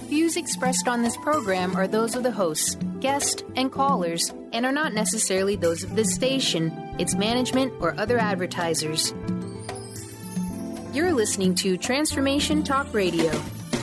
views expressed on this program are those of the hosts, guests, and callers, and are not necessarily those of this station, its management, or other advertisers. You're listening to Transformation Talk Radio.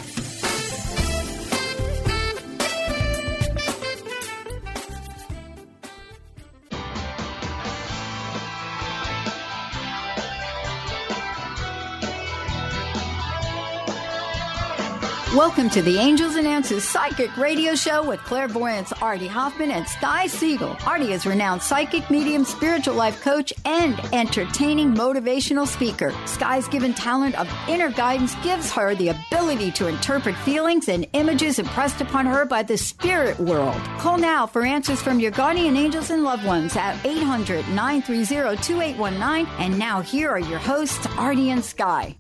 Welcome to the Angels and Answers Psychic Radio Show with clairvoyants Artie Hoffman and Sky Siegel. Artie is renowned psychic, medium, spiritual life coach, and entertaining motivational speaker. Sky's given talent of inner guidance gives her the ability to interpret feelings and images impressed upon her by the spirit world. Call now for answers from your guardian angels and loved ones at 800-930-2819. And now here are your hosts, Artie and Sky.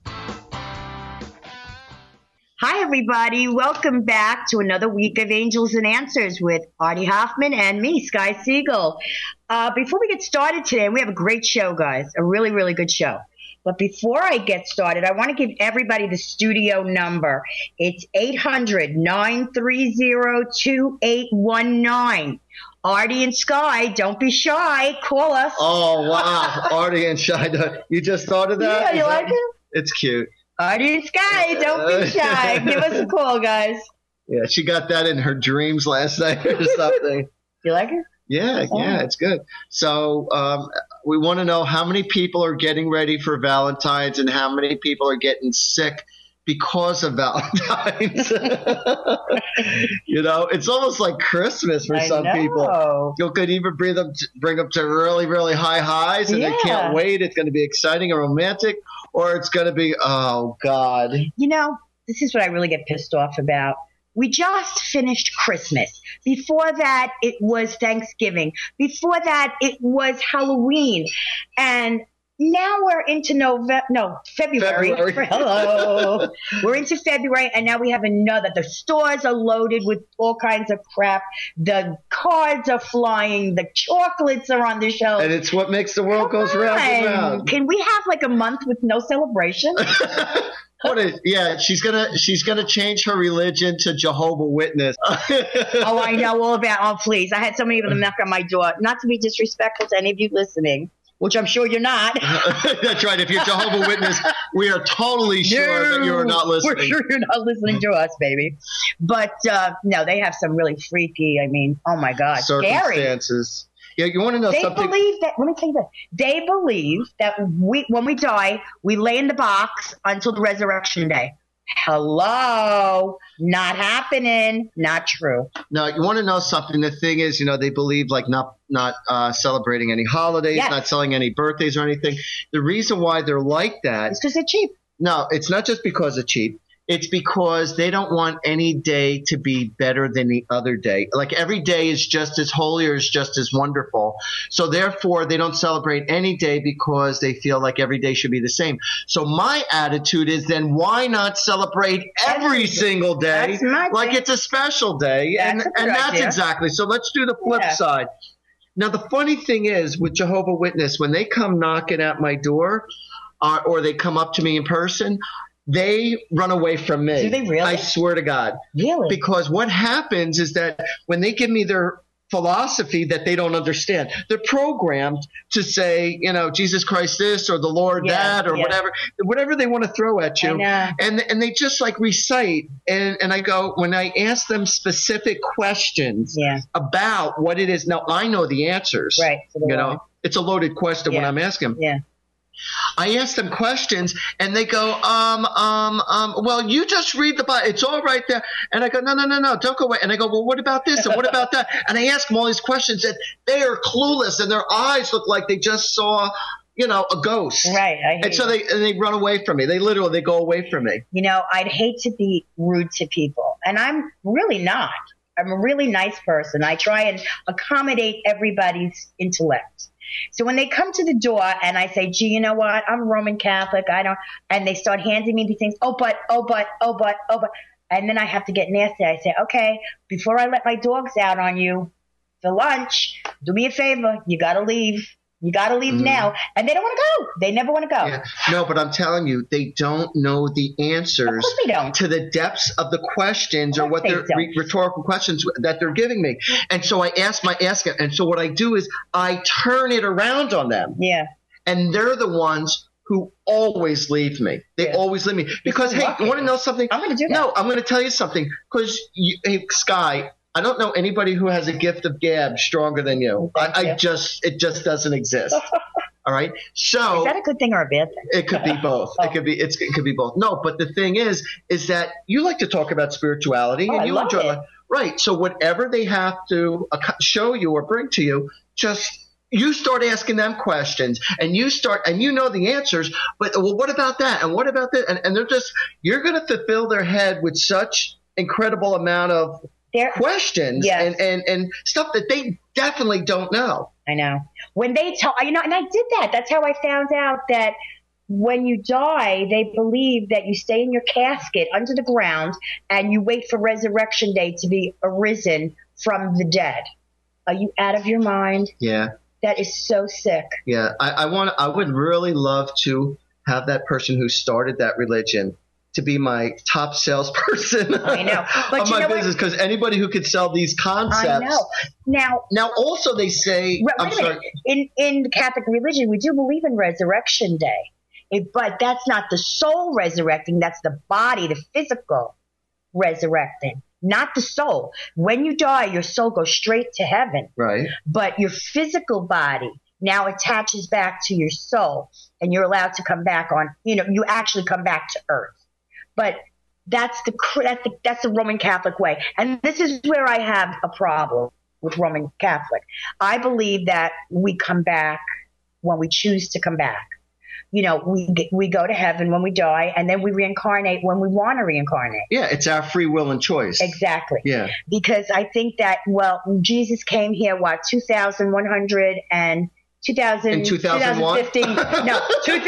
Hi, everybody. Welcome back to another week of Angels and Answers with Artie Hoffman and me, Sky Siegel. Before we get started today, we have a great show, guys, a really, really good show. But before I get started, I want to give everybody the studio number. It's 800-930-2819. Artie and Sky, don't be shy. Call us. Oh, wow. Artie and Shy. You just thought of that? Yeah, you like it? It's cute. Artie and Sky, don't be shy. Give us a call, guys. Yeah, she got that in her dreams last night or something. You like it? Yeah, it's good. So we want to know how many people are getting ready for Valentine's and how many people are getting sick because of Valentine's. You know, it's almost like Christmas for some people. You could even bring them to really, really high highs, and they can't wait. It's going to be exciting and romantic. Or it's going to be, oh, God. You know, this is what I really get pissed off about. We just finished Christmas. Before that, it was Thanksgiving. Before that, it was Halloween. And now we're into February. Hello. We're into February, and now we have another. The stores are loaded with all kinds of crap. The cards are flying. The chocolates are on the shelf. And it's what makes the world goes round and round. Can we have like a month with no celebration? She's gonna change her religion to Jehovah's Witness. Oh, I know all about. Oh, please! I had so many of them knock on my door. Not to be disrespectful to any of you listening, which I'm sure you're not. That's right. If you're Jehovah's Witness, we are totally sure that you're not listening. We're sure you're not listening to us, baby. But no, they have some really freaky. I mean, oh my God, circumstances. Scary. Yeah, you want to know something? They believe that. Let me tell you this. They believe that when we die, we lay in the box until the resurrection day. Hello, not happening, not true. No, you want to know something? The thing is, they believe like not celebrating any holidays, not selling any birthdays or anything. The reason why they're like that is because they're cheap. No, it's not just because they're cheap. It's because they don't want any day to be better than the other day. Like every day is just as holy or is just as wonderful. So therefore, they don't celebrate any day because they feel like every day should be the same. So my attitude is then why not celebrate every single day like it's a special day? That's exactly. So let's do the flip side. Now, the funny thing is with Jehovah's Witness, when they come knocking at my door or they come up to me in person, they run away from me. Do they really? I swear to God. Really? Because what happens is that when they give me their philosophy that they don't understand, they're programmed to say, Jesus Christ this or the Lord that or whatever they want to throw at you. And they just like recite. And I go, when I ask them specific questions about what it is. Now, I know the answers. Right. It's a loaded question when I'm asking them. Yeah. I ask them questions and they go, well, you just read the Bible. It's all right there. And I go, no, don't go away. And I go, well, what about this? And what about that? And I ask them all these questions and they are clueless and their eyes look like they just saw, a ghost. Right. And so they run away from me. They go away from me. I'd hate to be rude to people and I'm really not. I'm a really nice person. I try and accommodate everybody's intellect. So when they come to the door and I say, gee, you know what? I'm Roman Catholic. And they start handing me these things. Oh, but. And then I have to get nasty. I say, okay, before I let my dogs out on you for lunch, do me a favor. You got to leave. You got to leave now. And they don't want to go. They never want to go. Yeah. No, but I'm telling you, they don't know the answers Of course they don't. to the depths of the questions or what they they're don't. rhetorical questions that they're giving me. And so I ask it. And so what I do is I turn it around on them. Yeah. And they're the ones who always leave me. They always leave me. Because, hey, you want to know something? I'm going to do that. No, I'm going to tell you something. Because, hey, Sky, I don't know anybody who has a gift of gab stronger than you. It just doesn't exist. All right. So is that a good thing or a bad thing? It could be both. It could be both. No, but the thing is that you like to talk about spirituality and you enjoy it. Right. So whatever they have to show you or bring to you, you start asking them questions and you know the answers, but well, what about that? And what about that? And you're going to fulfill their head with such incredible amount of questions and stuff that they definitely don't know. I know. When they tell, and I did that. That's how I found out that when you die, they believe that you stay in your casket under the ground and you wait for resurrection day to be arisen from the dead. Are you out of your mind? Yeah. That is so sick. Yeah. I would really love to have that person who started that religion to be my top salesperson I know. But of my business, because anybody who could sell these concepts. I know. Now also they say, I'm sorry. In the Catholic religion, we do believe in resurrection day, but that's not the soul resurrecting. That's the body, the physical resurrecting, not the soul. When you die, your soul goes straight to heaven. Right. But your physical body now attaches back to your soul, and you're allowed to come back on. You actually come back to earth. But that's the Roman Catholic way. And this is where I have a problem with Roman Catholic. I believe that we come back when we choose to come back. We go to heaven when we die, and then we reincarnate when we want to reincarnate. Yeah, it's our free will and choice. Exactly. Yeah. Because I think that, Jesus came here, 2015? No,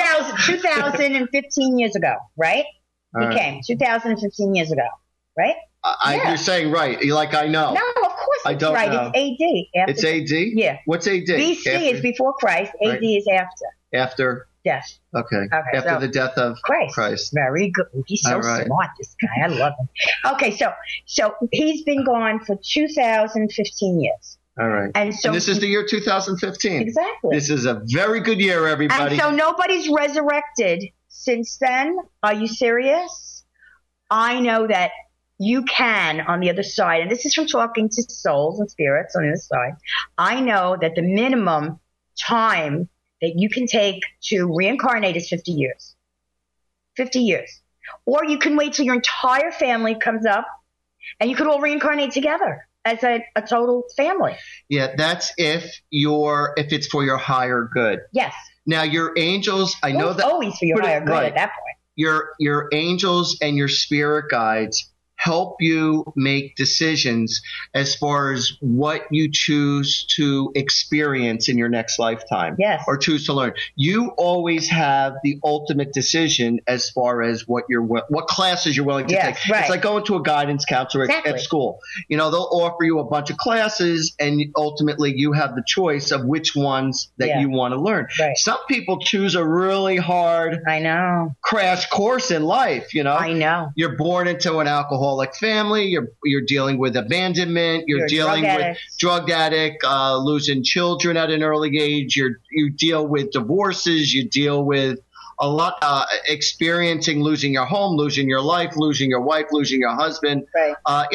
2015 years ago, right? He came 2015 years ago, right? You're saying right. You're like, I know. No, of course I don't right. know. It's AD. It's AD? Yeah. What's AD? BC is before Christ. AD is after. After? Death. Okay. After the death of Christ. Very good. He's so smart, this guy. I love him. Okay, so he's been gone for 2015 years. All right. And this is the year 2015. Exactly. This is a very good year, everybody. And so nobody's resurrected since then. Are you serious? I know that you can on the other side, and this is from talking to souls and spirits on the other side. I know that the minimum time that you can take to reincarnate is 50 years. 50 years. Or you can wait till your entire family comes up and you could all reincarnate together as a total family. Yeah, that's if it's for your higher good. Yes. Now your angels, I know that always for your higher good at that point. Your angels and your spirit guides help you make decisions as far as what you choose to experience in your next lifetime. Yes. Or choose to learn. You always have the ultimate decision as far as what classes you're willing to take. Right. It's like going to a guidance counselor at school. They'll offer you a bunch of classes, and ultimately you have the choice of which ones that you want to learn. Right. Some people choose a really hard crash course in life. I know. You're born into an alcoholic family, you're dealing with abandonment, you're dealing with drug addict, losing children at an early age, you deal with divorces, you deal with a lot, experiencing losing your home, losing your life, losing your wife, losing your husband. Right.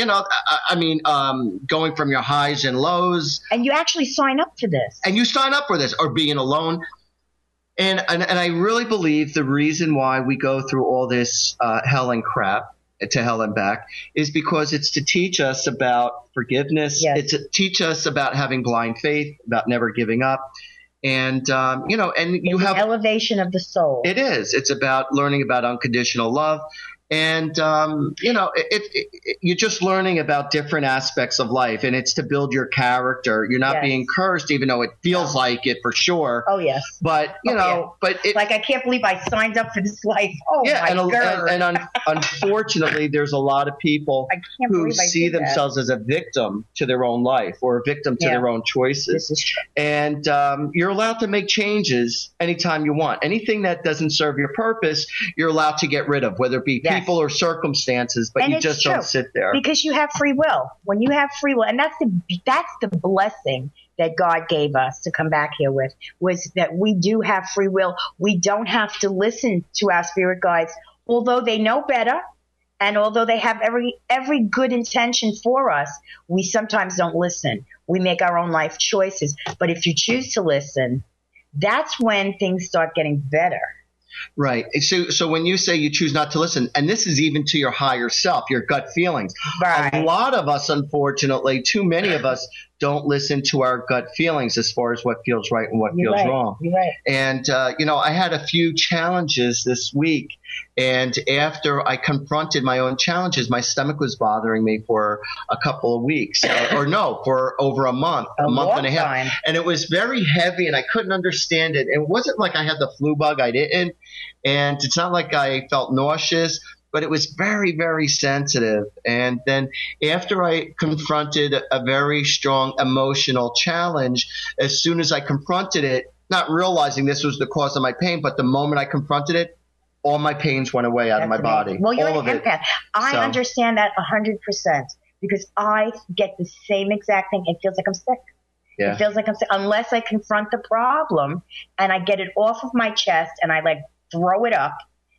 Going from your highs and lows. And you actually sign up for this. And you sign up for this, or being alone. And I really believe the reason why we go through all this hell and crap, to hell and back, is because it's to teach us about forgiveness. Yes. It's to teach us about having blind faith, about never giving up. And, you have elevation of the soul. It is. It's about learning about unconditional love. And, you're just learning about different aspects of life, and it's to build your character. You're not being cursed, even though it feels like it for sure. Oh, yes. But, but I can't believe I signed up for this life. Oh, my God. And unfortunately, there's a lot of people who see themselves as a victim to their own life or a victim to their own choices. This is true. And you're allowed to make changes anytime you want. Anything that doesn't serve your purpose, you're allowed to get rid of, whether it be people or circumstances, but you just don't sit there. Because you have free will. When you have free will, and that's the blessing that God gave us to come back here with, was that we do have free will. We don't have to listen to our spirit guides, although they know better. And although they have every good intention for us, we sometimes don't listen. We make our own life choices. But if you choose to listen, that's when things start getting better. Right. So when you say you choose not to listen, and this is even to your higher self, your gut feelings, right. A lot of us, unfortunately, too many of us don't listen to our gut feelings as far as what feels right and what feels wrong. You're right. And, I had a few challenges this week. And after I confronted my own challenges, my stomach was bothering me for a couple of weeks for over a month and a half. Time. And it was very heavy and I couldn't understand it. It wasn't like I had the flu bug. I didn't. And it's not like I felt nauseous, but it was very, very sensitive. And then after I confronted a very strong emotional challenge, as soon as I confronted it, not realizing this was the cause of my pain, but the moment I confronted it, all my pains went away out of my body. Well, you're all an empath. I understand that 100% because I get the same exact thing. It feels like I'm sick. Yeah. It feels like I'm sick unless I confront the problem and I get it off of my chest and I throw it up.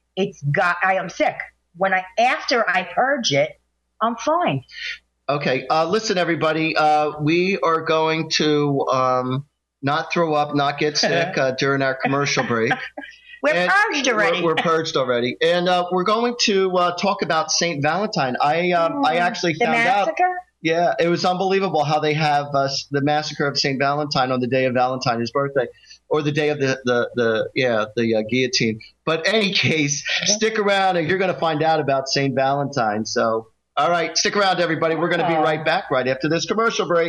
I am sick. After I purge it, I'm fine. Okay. Listen, everybody. We are going to not throw up, not get sick during our commercial break. We're purged already. We're purged already. And we're going to talk about St. Valentine. I actually found out. The massacre? Yeah, it was unbelievable how they have the massacre of St. Valentine on the day of Valentine's birthday, or the day of the guillotine. But any case, stick around and you're going to find out about St. Valentine. So, all right, stick around, everybody. We're going to be right back right after this commercial break.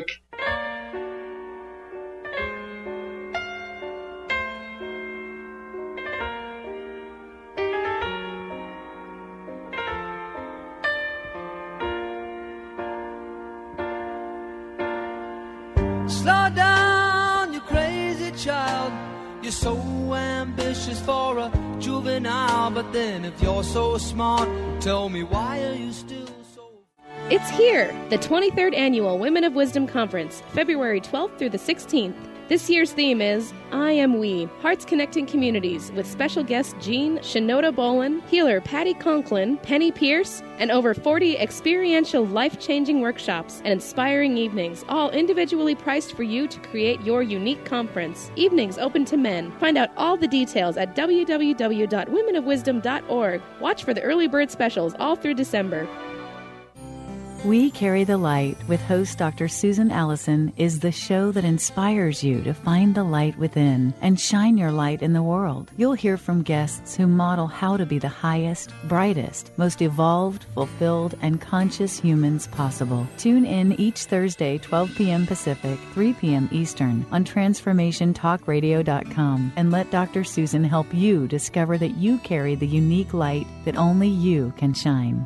Slow down, you crazy child. You're so ambitious for a juvenile. But then if you're so smart, tell me, why are you still so... It's here, the 23rd Annual Women of Wisdom Conference, February 12th through the 16th. This year's theme is I Am We, Hearts Connecting Communities, with special guests Jean Shinoda Bolin, healer Patty Conklin, Penny Pierce, and over 40 experiential life-changing workshops and inspiring evenings, all individually priced for you to create your unique conference. Evenings open to men. Find out all the details at www.womenofwisdom.org. Watch for the early bird specials all through December. We Carry the Light with host Dr. Susan Allison is the show that inspires you to find the light within and shine your light in the world. You'll hear from guests who model how to be the highest, brightest, most evolved, fulfilled, and conscious humans possible. Tune in each Thursday, 12 p.m. Pacific, 3 p.m. Eastern on TransformationTalkRadio.com and let Dr. Susan help you discover that you carry the unique light that only you can shine.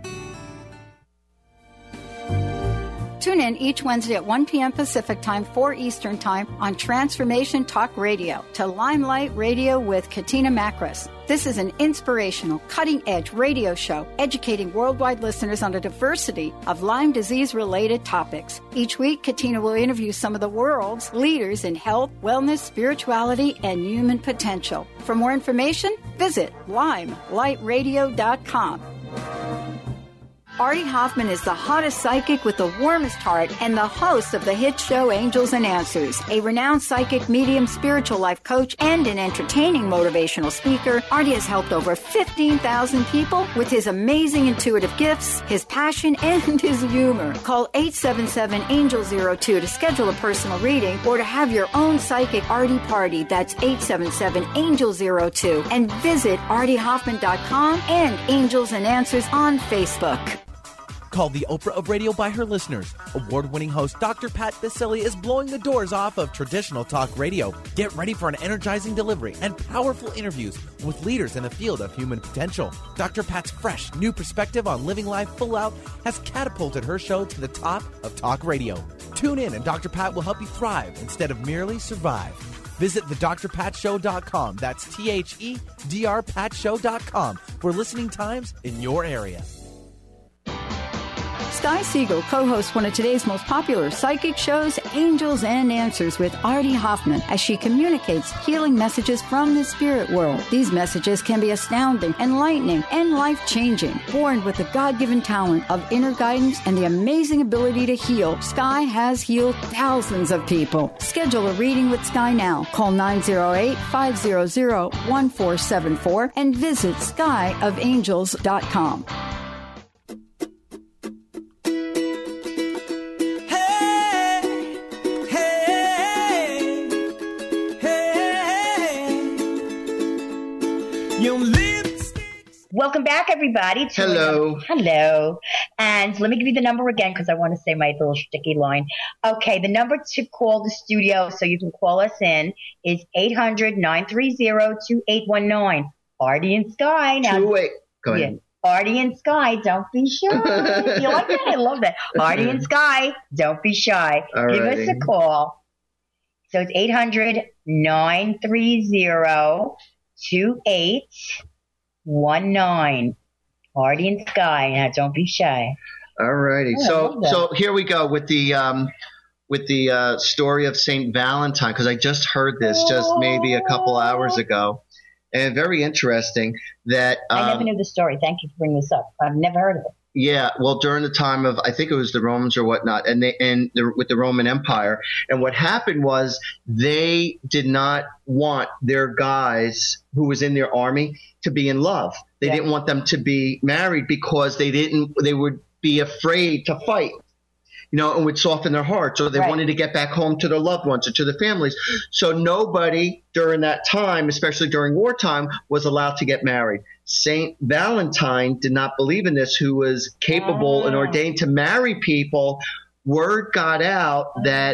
Tune in each Wednesday at 1 p.m. Pacific Time, 4 Eastern Time on Transformation Talk Radio to Limelight Radio with Katina Makris. This is an inspirational, cutting-edge radio show educating worldwide listeners on a diversity of Lyme disease-related topics. Each week, Katina will interview some of the world's leaders in health, wellness, spirituality, and human potential. For more information, visit limelightradio.com. Artie Hoffman is the hottest psychic with the warmest heart and the host of the hit show Angels and Answers. A renowned psychic, medium, spiritual life coach, and an entertaining motivational speaker, Artie has helped over 15,000 people with his amazing intuitive gifts, his passion, and his humor. Call 877-ANGEL-02 to schedule a personal reading or to have your own psychic Artie party. That's 877-ANGEL-02. And visit ArtieHoffman.com and Angels and Answers on Facebook. Called the Oprah of radio by her listeners. Award-winning host Dr. Pat Baccili is blowing the doors off of traditional talk radio. Get ready for an energizing delivery and powerful interviews with leaders in the field of human potential. Dr. Pat's fresh, new perspective on living life full out has catapulted her show to the top of talk radio. Tune in and Dr. Pat will help you thrive instead of merely survive. Visit thedrpatshow.com. That's THEDRPatshow.com for listening times in your area. Sky Siegel co-hosts one of today's most popular psychic shows, Angels and Answers, with Artie Hoffman, as she communicates healing messages from the spirit world. These messages can be astounding, enlightening, and life-changing. Born with the God-given talent of inner guidance and the amazing ability to heal, Sky has healed thousands of people. Schedule a reading with Sky now. Call 908-500-1474 and visit skyofangels.com. Welcome back, everybody. Hello. And let me give you the number again because I want to say my little sticky line. Okay, the number to call the studio so you can call us in is 800-930-2819. Artie and Sky. Now, Go ahead. Yeah, Artie and Sky, don't be shy. You like that? I love that. Artie and Sky, don't be shy. Give us a call. So it's 800-930-2819. Artie and Sky. Now, don't be shy. All righty. So here we go with the story of Saint Valentine, because I just heard this just maybe a couple hours ago, and very interesting that I never knew the story. Thank you for bringing this up. I've never heard of it. Yeah, well, during the time of, I think it was the Romans or whatnot, with the Roman Empire, and what happened was they did not want their guys who was in their army to be in love. They didn't want them to be married because they would be afraid to fight, and would soften their hearts, or they wanted to get back home to their loved ones or to their families. So nobody during that time, especially during wartime, was allowed to get married. Saint Valentine did not believe in this, who was capable and ordained to marry people. Word got out that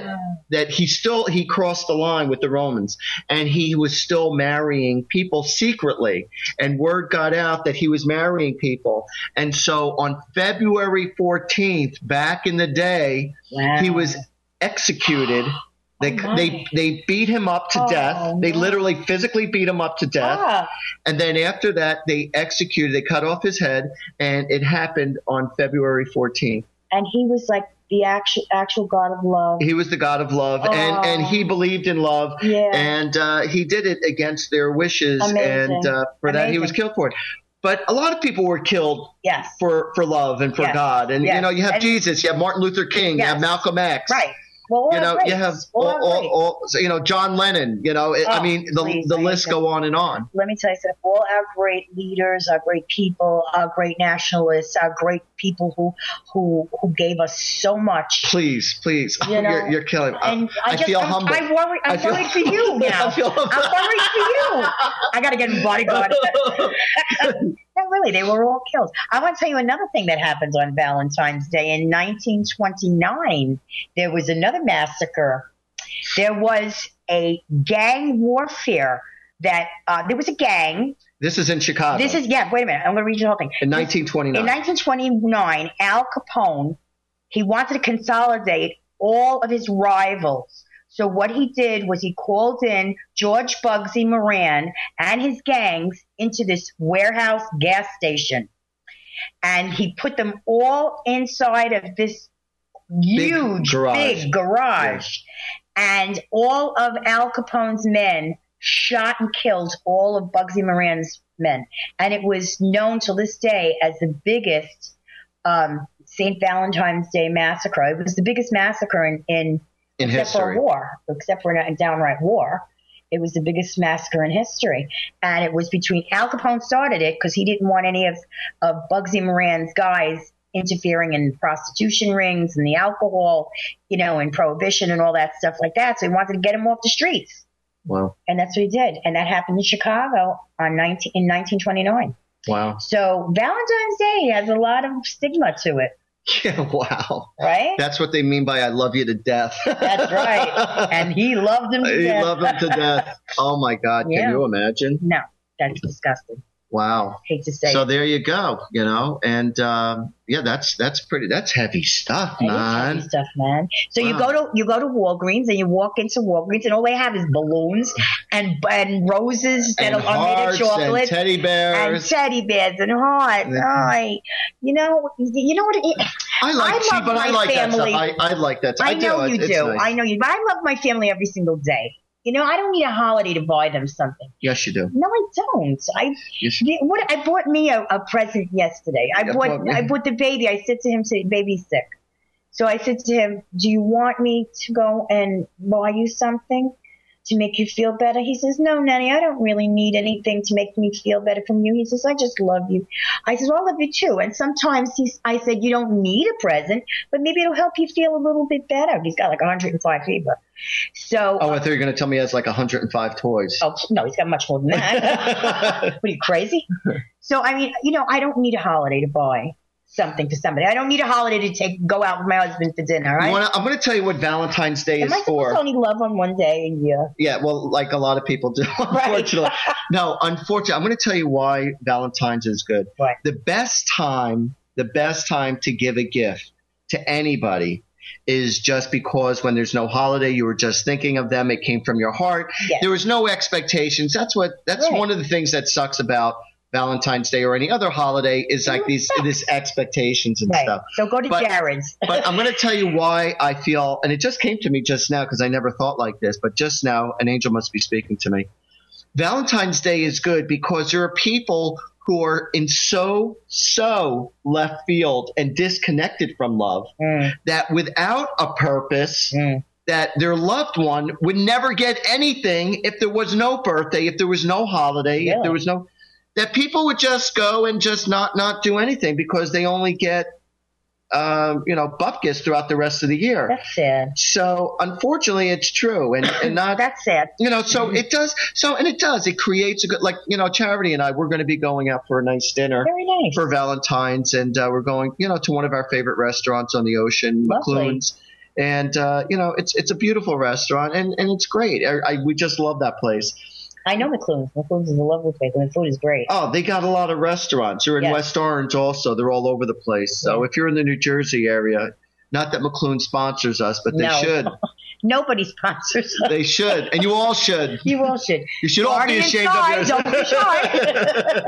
he crossed the line with the Romans, and he was still marrying people secretly. And word got out that he was marrying people. And so on February 14th, back in the day, he was executed. They beat him up to death. They literally physically beat him up to death. And then after that, they cut off his head, and it happened on February 14th. And he was like the actual God of love. He was the God of love, and he believed in love, and he did it against their wishes. Amazing. And for that, he was killed for it. But a lot of people were killed for love and for God. And, you have Jesus, you have Martin Luther King, you have Malcolm X. Right. Well, you have John Lennon, I mean, the list go on and on. Let me tell you something. All our great leaders, our great people, our great nationalists, our great people who gave us so much. Please. You're killing me. And I feel humble. I'm worried for you now. I'm worried for you. I got to get a bodyguard. No, really, they were all killed. I want to tell you another thing that happens on Valentine's Day. In 1929, there was another massacre. There was a gang warfare there was a gang. This is in Chicago. Wait a minute. I'm going to read you the whole thing. In 1929. In 1929, Al Capone, he wanted to consolidate all of his rivals. So what he did was he called in George Bugsy Moran and his gangs into this warehouse gas station. And he put them all inside of this huge, big garage. And all of Al Capone's men shot and killed all of Bugsy Moran's men. And it was known to this day as the biggest St. Valentine's Day Massacre. It was the biggest massacre in except history. for a war, except for a downright war. It was the biggest massacre in history. And it was between Al Capone started it because he didn't want any of Bugsy Moran's guys interfering in prostitution rings and the alcohol, and prohibition and all that stuff like that. So he wanted to get him off the streets. Wow. And that's what he did. And that happened in Chicago in 1929. Wow. So Valentine's Day has a lot of stigma to it. Yeah, wow. Right? That's what they mean by I love you to death. That's right. And he loved him to death. He loved him to death. Oh, my God. Yeah. Can you imagine? No, that's disgusting. Wow. Hate to say so it. there you go, and that's heavy stuff, It is man. heavy stuff, man. So Wow. you go to Walgreens and you walk into Walgreens and all they have is balloons and roses that And are made of hearts chocolate and teddy bears. and hearts. Oh, you know what? I like cheap, but I like family. that stuff. I like that stuff. I know you It's do. nice. I know you. But I love my family every single day. I don't need a holiday to buy them something. Yes, you do. No, I don't. I bought me a present yesterday. I bought the baby. I said to him, baby's sick. So I said to him, do you want me to go and buy you something to make you feel better? He says, no, Nanny, I don't really need anything to make me feel better from you. He says, I just love you. I says, well, I love you too. And sometimes I said, you don't need a present, but maybe it'll help you feel a little bit better. He's got like 105 fever. So. Oh, I thought you were going to tell me he has like 105 toys. Oh, no, he's got much more than that. What are you, crazy? So, I mean, I don't need a holiday to buy something for somebody. I don't need a holiday to go out with my husband for dinner. Right? I'm going to tell you what Valentine's Day Am is I supposed for. to only love on one day a year? Yeah, well, like a lot of people do, unfortunately. No, unfortunately, I'm going to tell you why Valentine's is good. Right. The best time to give a gift to anybody is just because when there's no holiday, you were just thinking of them. It came from your heart. Yes. There was no expectations. That's Right. one of the things that sucks about Valentine's Day or any other holiday is like these expectations and stuff. So go to Jared's. But I'm going to tell you why I feel, and it just came to me just now because I never thought like this, but just now an angel must be speaking to me. Valentine's Day is good because there are people who are in so left field and disconnected from love that without a purpose, that their loved one would never get anything if there was no birthday, if there was no holiday, if there was no, that people would just go and just not do anything because they only get, bupkis throughout the rest of the year. That's sad. So unfortunately, it's true, and not. That's sad. So it does. It creates a good, Charity and I, we're going to be going out for a nice dinner. Very nice. For Valentine's, and we're going, to one of our favorite restaurants on the ocean, Lovely. McClune's, and it's a beautiful restaurant, and it's great. We just love that place. I know McClune's. McClune's is a lovely place, and the food is great. Oh, they got a lot of restaurants. They're in West Orange also. They're all over the place. So if you're in the New Jersey area, not that McClune sponsors us, but they should. Nobody sponsors us. They should. And you all should. You all should. You should all be ashamed of yourself. Don't be shy.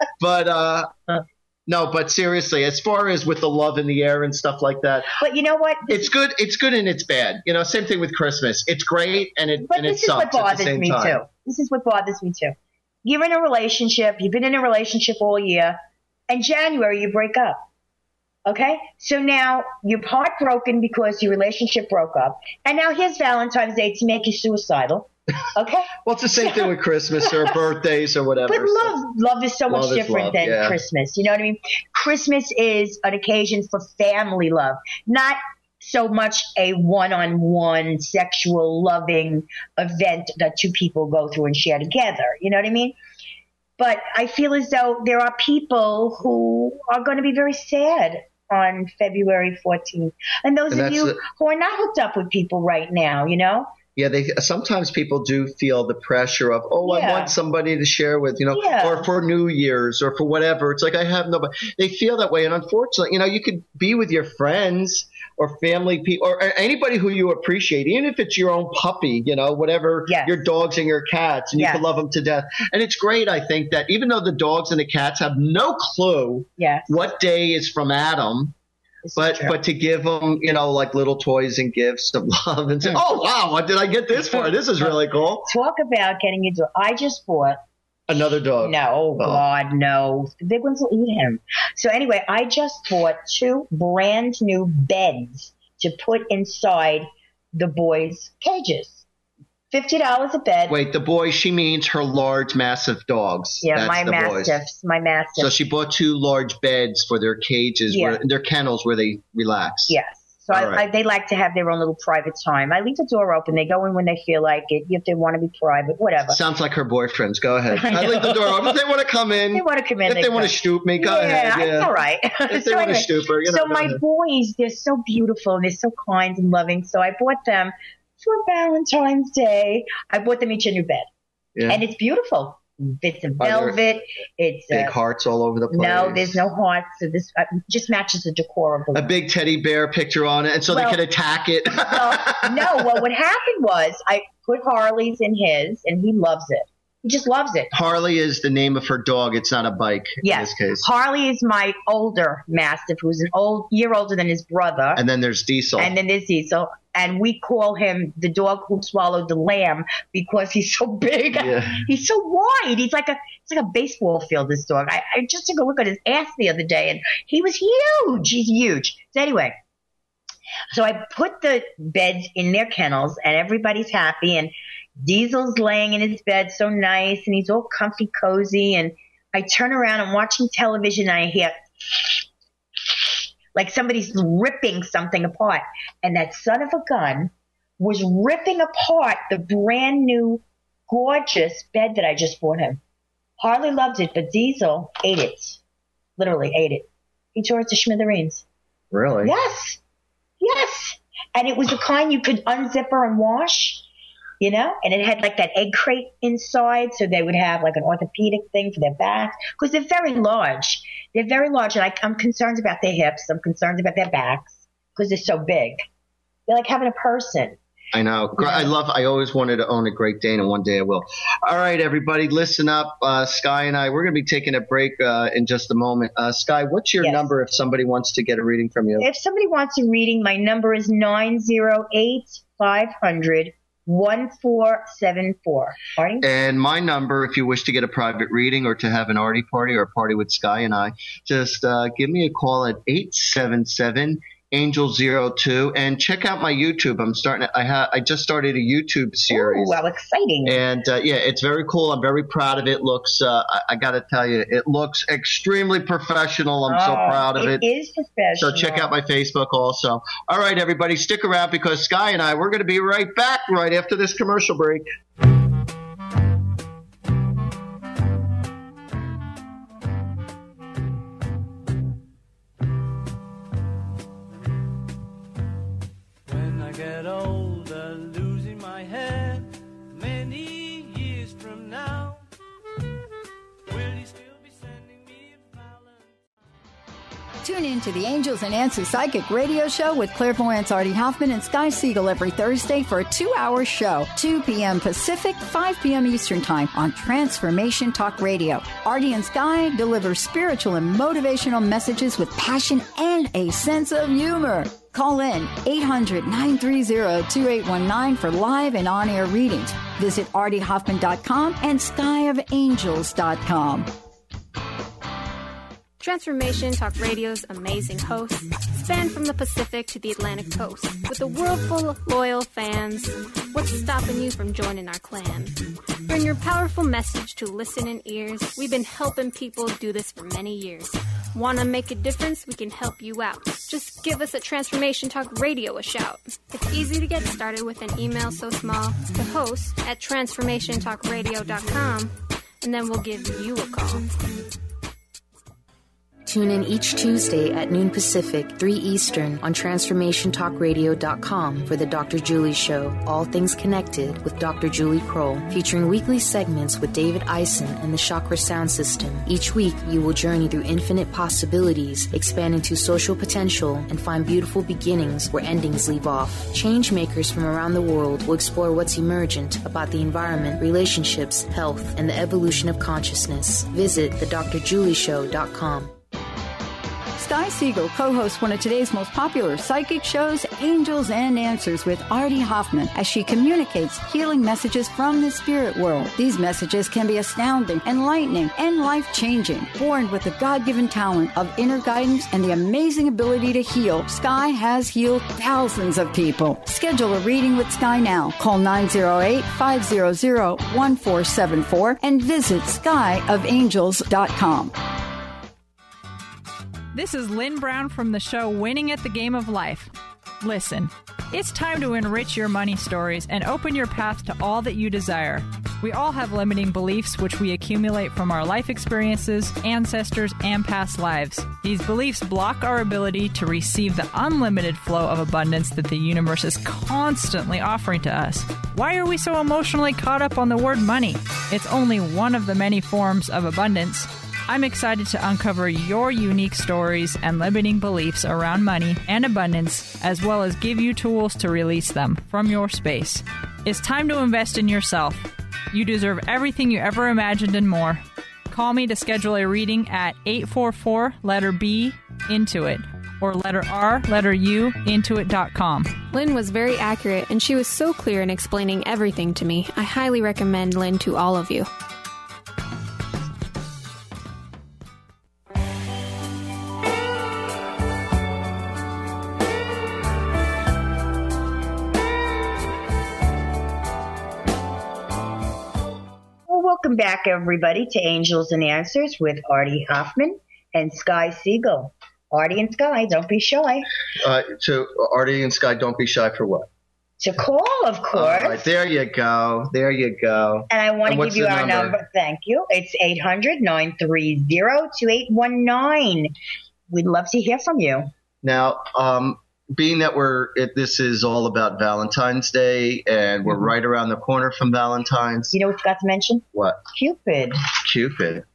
But seriously, as far as with the love in the air and stuff like that. But you know what? It's good and it's bad. Same thing with Christmas. It's great and it sucks at the same time. But this is what bothers me too. This is what bothers me too. You're in a relationship. You've been in a relationship all year. In January, you break up. Okay? So now you're heartbroken because your relationship broke up. And now here's Valentine's Day to make you suicidal. Okay? Well, it's the same thing with Christmas or birthdays or whatever. But love is so much different than Christmas. You know what I mean? Christmas is an occasion for family love, not so much a one-on-one sexual loving event that two people go through and share together. You know what I mean? But I feel as though there are people who are going to be very sad on February 14th. And those of you who are not hooked up with people right now, Yeah, sometimes people do feel the pressure of, I want somebody to share with, or for New Year's or for whatever. It's like I have nobody. They feel that way. And unfortunately, you could be with your friends or family people or anybody who you appreciate, even if it's your own puppy, whatever, your dogs and your cats, and you can love them to death. And it's great, I think, that even though the dogs and the cats have no clue what day is from Adam, but to give them, like little toys and gifts of love and say, oh, wow, what did I get this for? This is really cool. Talk about getting into it. I just bought Another dog. No, God, no. The big ones will eat him. So anyway, I just bought 2 brand new beds to put inside the boys' cages. $50 a bed. Wait, the boys, she means her large, massive dogs. Yeah, That's my mastiffs. My mastiffs. So she bought 2 large beds for their cages, their kennels where they relax. Yes. So they like to have their own little private time. I leave the door open. They go in when they feel like it, if they want to be private, whatever. Sounds like her boyfriends. Go ahead. I leave the door open. If they want to come in. They want to come in. If they want to stoop me, go ahead. Yeah, it's all right. If they want to stoop her, So my boys, they're so beautiful and they're so kind and loving. So I bought them for Valentine's Day. I bought them each a new bed. Yeah. And it's beautiful. It's a velvet. It's big hearts all over the place. No, there's no hearts. So this just matches the decor of the room. A big teddy bear picture on it, and so they can attack it. Well, what happened was I put Harley's in his, and he loves it. He just loves it. Harley is the name of her dog. It's not a bike in this case. Harley is my older mastiff, who's an year older than his brother. And then there's Diesel. And we call him the dog who swallowed the lamb because he's so big. Yeah. He's so wide. It's like a baseball field, this dog. I just took a look at his ass the other day, and he was huge. He's huge. So anyway, so I put the beds in their kennels, and everybody's happy, and Diesel's laying in his bed so nice, and he's all comfy, cozy, and I turn around, I'm watching television, and I hear like somebody's ripping something apart. And that son of a gun was ripping apart the brand new, gorgeous bed that I just bought him. Harley loved it, but Diesel ate it. Literally ate it. He tore it to smithereens. Really? Yes. And it was the kind you could unzipper and wash. You know, and it had like that egg crate inside, so they would have like an orthopedic thing for their backs because they're very large. They're very large, and I'm concerned about their hips. I'm concerned about their backs because they're so big. They're like having a person. I know. I always wanted to own a Great Dane, and one day I will. All right, everybody, listen up. Sky and I, we're going to be taking a break in just a moment. Sky, what's your number if somebody wants to get a reading from you? If somebody wants a reading, my number is 908-500. 1474. Artie? And my number, if you wish to get a private reading or to have an Artie party or a party with Sky and I, just give me a call at 877-ANGEL02 and check out my YouTube. I just started a YouTube series. Oh, wow, exciting. And it's very cool. I'm very proud of it. Looks, I got to tell you, it looks extremely professional. I'm so proud of it. It is professional. So check out my Facebook also. All right, everybody, stick around because Sky and I, we're going to be right back right after this commercial break. Tune in to the Angels and Answers Psychic Radio Show with clairvoyants Artie Hoffman and Sky Siegel every Thursday for a 2-hour show, 2 p.m. Pacific, 5 p.m. Eastern Time on Transformation Talk Radio. Artie and Sky deliver spiritual and motivational messages with passion and a sense of humor. Call in 800-930-2819 for live and on-air readings. Visit artiehoffman.com and skyofangels.com. Transformation Talk Radio's amazing hosts span from the Pacific to the Atlantic coast. With a world full of loyal fans, what's stopping you from joining our clan? Bring your powerful message to listening ears. We've been helping people do this for many years. Want to make a difference? We can help you out. Just give us at Transformation Talk Radio a shout. It's easy to get started with an email so small to host at transformationtalkradio.com, and then we'll give you a call. Tune in each Tuesday at noon Pacific, 3 Eastern on TransformationTalkRadio.com for the Dr. Julie Show, All Things Connected with Dr. Julie Kroll, featuring weekly segments with David Eisen and the Chakra Sound System. Each week, you will journey through infinite possibilities, expand into social potential, and find beautiful beginnings where endings leave off. Change makers from around the world will explore what's emergent about the environment, relationships, health, and the evolution of consciousness. Visit thedrjulieshow.com. Sky Siegel co-hosts one of today's most popular psychic shows, Angels and Answers with Artie Hoffman, as she communicates healing messages from the spirit world. These messages can be astounding, enlightening, and life-changing. Born with the God-given talent of inner guidance and the amazing ability to heal, Sky has healed thousands of people. Schedule a reading with Sky now. Call 908-500-1474 and visit skyofangels.com. This is Lynn Brown from the show Winning at the Game of Life. Listen, it's time to enrich your money stories and open your path to all that you desire. We all have limiting beliefs which we accumulate from our life experiences, ancestors, and past lives. These beliefs block our ability to receive the unlimited flow of abundance that the universe is constantly offering to us. Why are we so emotionally caught up on the word money? It's only one of the many forms of abundance. I'm excited to uncover your unique stories and limiting beliefs around money and abundance, as well as give you tools to release them from your space. It's time to invest in yourself. You deserve everything you ever imagined and more. Call me to schedule a reading at 844 letter B Intuit or letter R letter U Intuit.com. Lynn was very accurate, and she was so clear in explaining everything to me. I highly recommend Lynn to all of you. Welcome back, everybody, to Angels and Answers with Artie Hoffman and Sky Siegel. Artie and Sky, don't be shy. So Artie and Sky, don't be shy for what? To call, of course. All right, there you go. There you go. And I want to give you our number. Thank you. It's 800-930-2819. We'd love to hear from you. Now, being that this is all about Valentine's Day, and we're right around the corner from Valentine's. You know what you forgot to mention? What? Cupid. Cupid,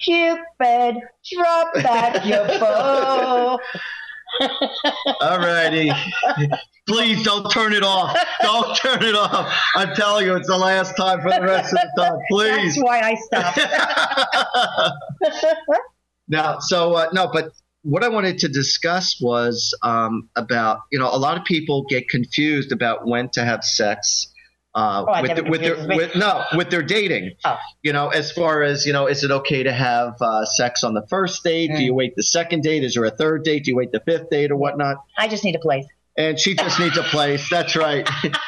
drop back your bow. All righty. Please don't turn it off. Don't turn it off. I'm telling you, it's the last time for the rest of the time. Please. That's why I stopped. Now, but what I wanted to discuss was about, a lot of people get confused about when to have sex with their dating. Oh. As far as, is it okay to have sex on the first date? Do you wait the second date? Is there a third date? Do you wait the fifth date or whatnot? I just need a place. And she just needs a place. That's right.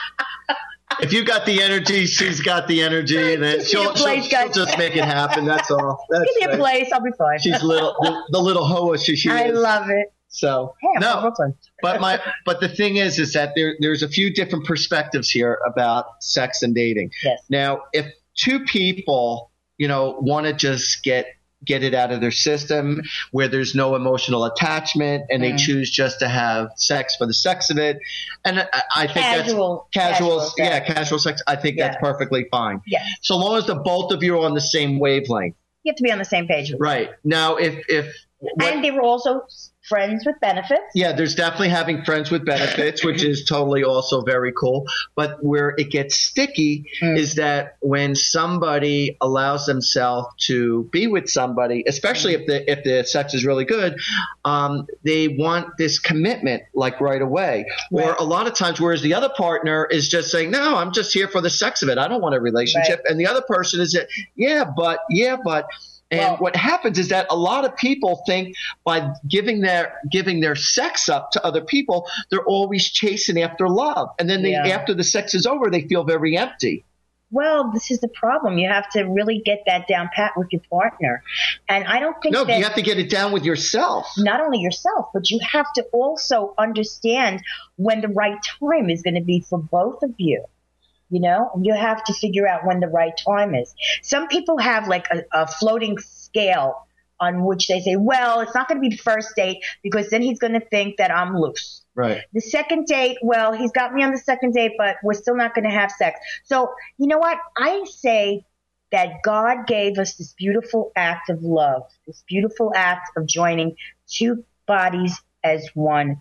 If you got the energy, she's got the energy, and then she'll just make it happen. That's all. Give me a place, I'll be fine. She's the little hoa she is. I love it. So hey, I'm from Brooklyn. but the thing is that there's a few different perspectives here about sex and dating. Yes. Now, if two people, want to just get it out of their system, where there's no emotional attachment, and they choose just to have sex for the sex of it, and I think casual sex. I think that's perfectly fine. Yes. So long as the both of you are on the same wavelength. You have to be on the same page. Right. Now, and they were also friends with benefits. Yeah, there's definitely having friends with benefits, which is totally also very cool. But where it gets sticky is that when somebody allows themselves to be with somebody, especially if the sex is really good, they want this commitment like right away. Right. Or a lot of times, whereas the other partner is just saying, no, I'm just here for the sex of it. I don't want a relationship. Right. And the other person is that, yeah, but. And what happens is that a lot of people think by giving their sex up to other people, they're always chasing after love. And then after the sex is over, they feel very empty. Well, this is the problem. You have to really get that down pat with your partner. And I don't think you have to get it down with yourself. Not only yourself, but you have to also understand when the right time is going to be for both of you. You have to figure out when the right time is. Some people have like a floating scale on which they say, well, it's not going to be the first date because then he's going to think that I'm loose. Right. The second date, well, he's got me on the second date, but we're still not going to have sex. So you know what? I say that God gave us this beautiful act of love, this beautiful act of joining two bodies as one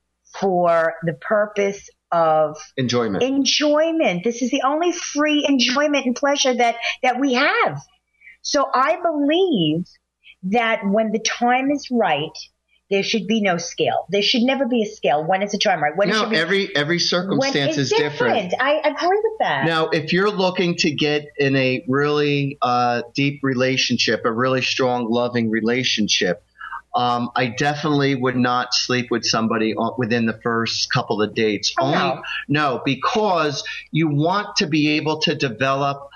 for the purpose of enjoyment. This is the only free enjoyment and pleasure that we have. So I believe that when the time is right, There should be no scale. There should never be a scale. When is the time right? When No, every circumstance is different. I agree with that. Now, if you're looking to get in a really deep relationship, a really strong, loving relationship, I definitely would not sleep with somebody within the first couple of dates. No, because you want to be able to develop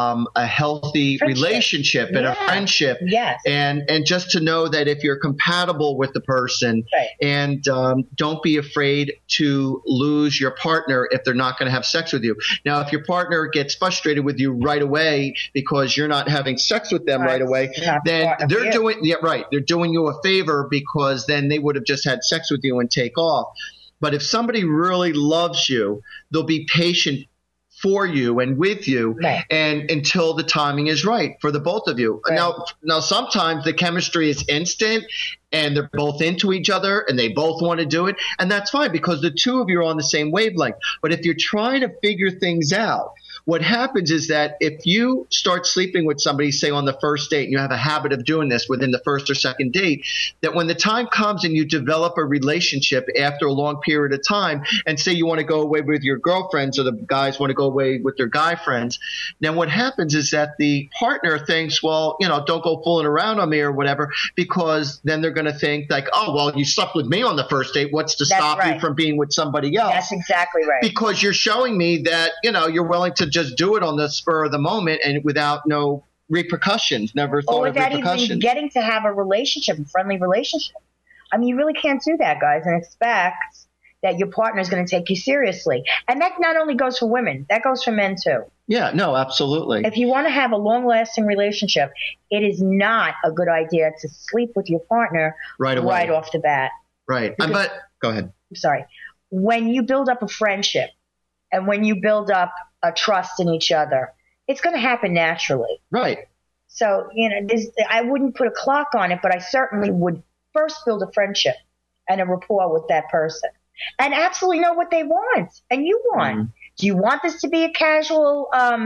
a healthy relationship and a friendship. Yes. And just to know that if you're compatible with the person, and don't be afraid to lose your partner if they're not going to have sex with you. Now, if your partner gets frustrated with you right away because you're not having sex with them right away, then they're doing you a favor, because then they would have just had sex with you and take off. But if somebody really loves you, they'll be patient for you and with you, and until the timing is right for the both of you. Now sometimes the chemistry is instant and they're both into each other and they both want to do it, and that's fine because the two of you are on the same wavelength. But if you're trying to figure things out, what happens is that if you start sleeping with somebody, say on the first date, and you have a habit of doing this within the first or second date, that when the time comes and you develop a relationship after a long period of time, and say you want to go away with your girlfriends or the guys want to go away with their guy friends, then what happens is that the partner thinks, well, don't go fooling around on me or whatever, because then they're going to think like, oh, well, you slept with me on the first date. What's to stop you from being with somebody else? That's exactly right. Because you're showing me that, you're willing to just do it on the spur of the moment and without no repercussions, never thought of repercussions. Or without even getting to have a relationship, a friendly relationship. I mean, you really can't do that, guys, and expect that your partner is going to take you seriously. And that not only goes for women, that goes for men too. Yeah, no, absolutely. If you want to have a long-lasting relationship, it is not a good idea to sleep with your partner right off the bat. Right. But go ahead. I'm sorry. When you build up a friendship and when you build up a trust in each other, it's going to happen naturally. Right. So, I wouldn't put a clock on it, but I certainly would first build a friendship and a rapport with that person and absolutely know what they want and you want. Mm-hmm. Do you want this to be a casual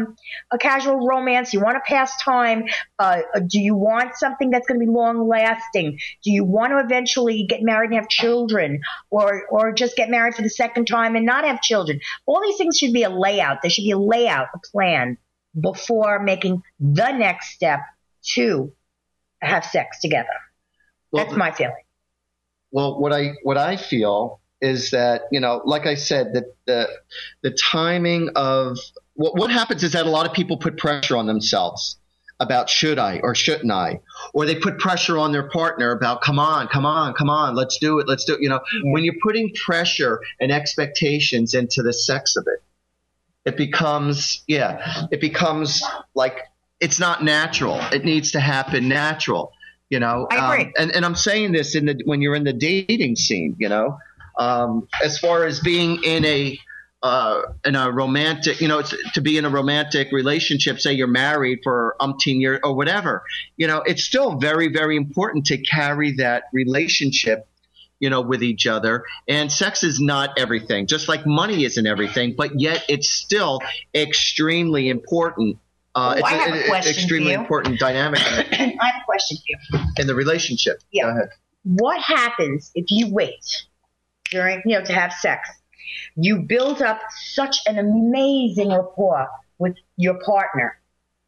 romance? Do you want to pass time? Do you want something that's going to be long lasting? Do you want to eventually get married and have children, or just get married for the second time and not have children? All these things should be a layout. There should be a plan before making the next step to have sex together. That's my feeling. Well, what I feel is that, like I said, that the timing of what happens is that a lot of people put pressure on themselves about should I or shouldn't I, or they put pressure on their partner about come on, let's do it. Yeah. When you're putting pressure and expectations into the sex of it, it becomes like it's not natural. It needs to happen natural. I agree. And I'm saying this when you're in the dating scene, as far as being in a romantic, to be in a romantic relationship, say you're married for umpteen years or whatever, it's still very, very important to carry that relationship, with each other. And sex is not everything, just like money isn't everything, but yet it's still extremely important. I have a question extremely for you. Important dynamic. I have a question for you. In the relationship. Yeah. Go ahead. What happens if you wait during, to have sex? You build up such an amazing rapport with your partner.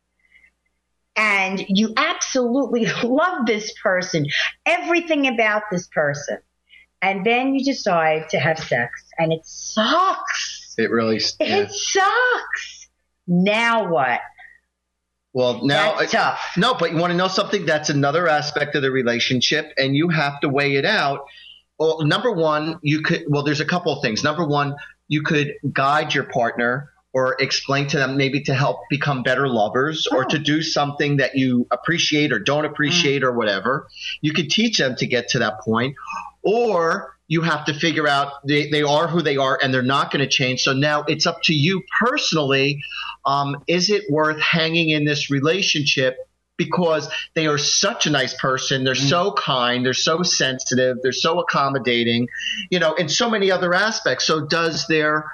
And you absolutely love this person, everything about this person. And then you decide to have sex and it sucks. It really It sucks. Now what? Well, now that's tough. No, but you want to know something? That's another aspect of the relationship, and you have to weigh it out. Well, number one, there's a couple of things. Number one, you could guide your partner or explain to them maybe to help become better lovers or to do something that you appreciate or don't appreciate or whatever. You could teach them to get to that point. Or you have to figure out they are who they are and they're not going to change. So now it's up to you personally. Is it worth hanging in this relationship because they are such a nice person? They're so kind. They're so sensitive. They're so accommodating, in so many other aspects. So does their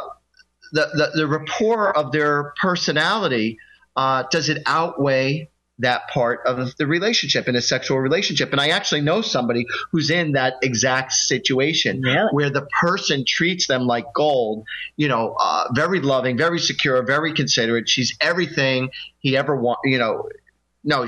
the rapport of their personality, does it outweigh that part of the relationship, in a sexual relationship. And I actually know somebody who's in that exact situation where the person treats them like gold, very loving, very secure, very considerate. She's everything he ever wanted, No,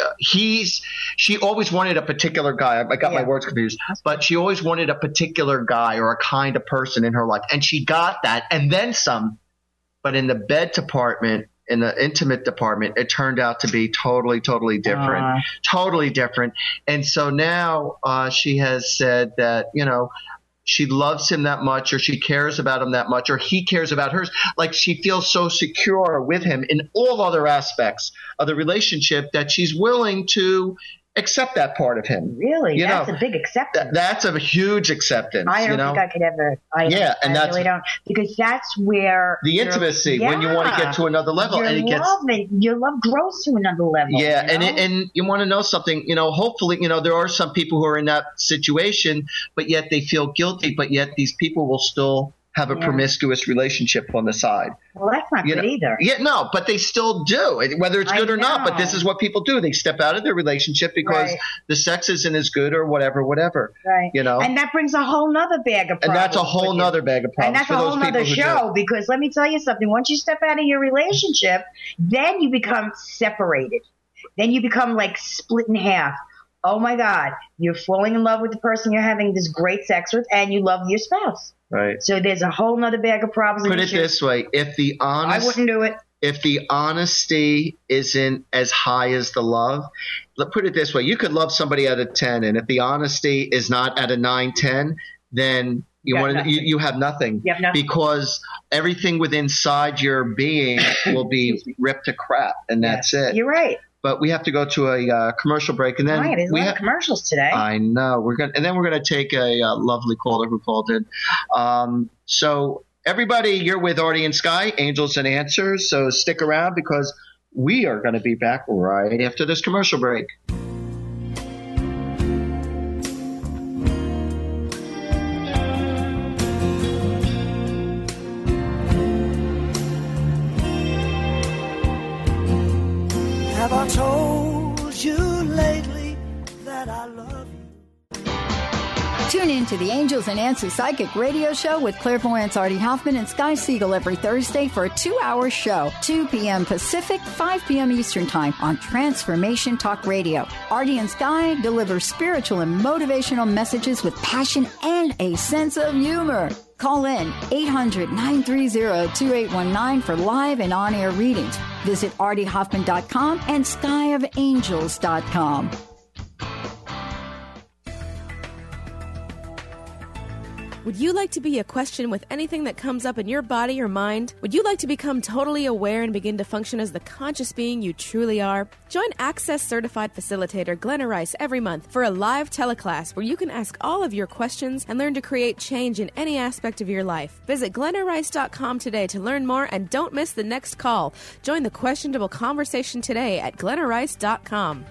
she always wanted a particular guy. I got my words confused, but she always wanted a particular guy or a kind of person in her life. And she got that and then some. But in the bed department, in the intimate department, it turned out to be totally different, totally different. And so now she has said that, she loves him that much, or she cares about him that much, or he cares about hers. Like, she feels so secure with him in all other aspects of the relationship that she's willing to accept that part of him. Really? That's a big acceptance. That's a huge acceptance. I don't think I could ever. I really don't. Because that's where the intimacy, when you want to get to another level. Your love grows to another level. Yeah, and you want to know something, hopefully, there are some people who are in that situation, but yet they feel guilty, but yet these people will still have a promiscuous relationship on the side. Well, that's not good either. Yeah, no, but they still do, whether it's good or not. But this is what people do. They step out of their relationship because the sex isn't as good or whatever. Right. And that brings a whole nother bag of problems. And that's a whole nother bag of problems. And that's a whole nother show, because let me tell you something. Once you step out of your relationship, then you become separated. Then you become like split in half. Oh, my God. You're falling in love with the person you're having this great sex with, and you love your spouse. Right. So there's a whole nother bag of problems. Put it this way. I wouldn't do it. If the honesty isn't as high as the love, put it this way. You could love somebody at a 10, and if the honesty is not at a 9, 10, then you have nothing. You have nothing. Because everything within inside your being will be ripped to crap, and that's it. You're right. But we have to go to a commercial break, and then there's a lot of commercials today. I know then we're gonna take a lovely caller who called in. So everybody, you're with Artie and Sky, Angels and Answers. So stick around, because we are going to be back right after this commercial break. Have I told you lately that I love you? Tune in to the Angels and Answers Psychic Radio Show with clairvoyants Artie Hoffman and Sky Siegel every Thursday for a 2-hour show, 2 p.m. Pacific, 5 p.m. Eastern Time on Transformation Talk Radio. Artie and Sky deliver spiritual and motivational messages with passion and a sense of humor. Call in 800-930-2819 for live and on-air readings. Visit artiehoffman.com and skyofangels.com. Would you like to be a question with anything that comes up in your body or mind? Would you like to become totally aware and begin to function as the conscious being you truly are? Join Access Certified Facilitator Glenna Rice every month for a live teleclass where you can ask all of your questions and learn to create change in any aspect of your life. Visit glennarice.com today to learn more, and don't miss the next call. Join the questionable conversation today at glennarice.com.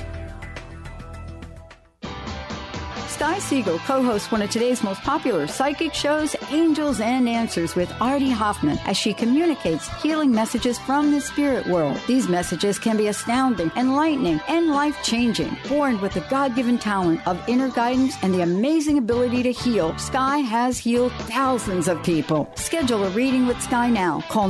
Sky Siegel co-hosts one of today's most popular psychic shows, Angels and Answers with Artie Hoffman, as she communicates healing messages from the spirit world. These messages can be astounding, enlightening, and life-changing. Born with the God-given talent of inner guidance and the amazing ability to heal, Sky has healed thousands of people. Schedule a reading with Sky now. Call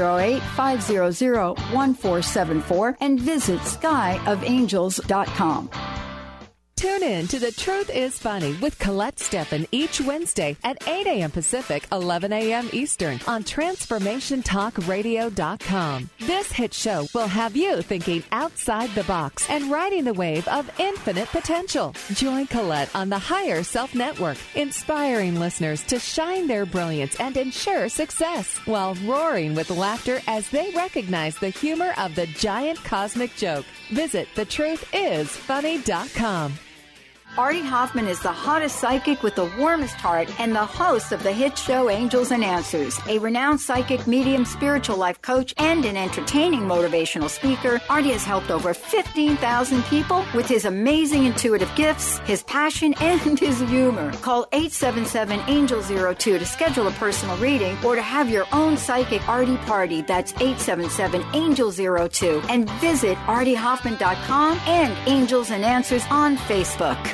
908-500-1474 and visit skyofangels.com. Tune in to The Truth is Funny with Colette Steffen each Wednesday at 8 a.m. Pacific, 11 a.m. Eastern on TransformationTalkRadio.com. This hit show will have you thinking outside the box and riding the wave of infinite potential. Join Colette on the Higher Self Network, inspiring listeners to shine their brilliance and ensure success while roaring with laughter as they recognize the humor of the giant cosmic joke. Visit TheTruthIsFunny.com. Artie Hoffman is the hottest psychic with the warmest heart and the host of the hit show Angels and Answers. A renowned psychic, medium, spiritual life coach, and an entertaining motivational speaker, Artie has helped over 15,000 people with his amazing intuitive gifts, his passion, and his humor. Call 877-ANGEL-02 to schedule a personal reading or to have your own psychic Artie party. That's 877-ANGEL-02. And visit artiehoffman.com and Angels and Answers on Facebook.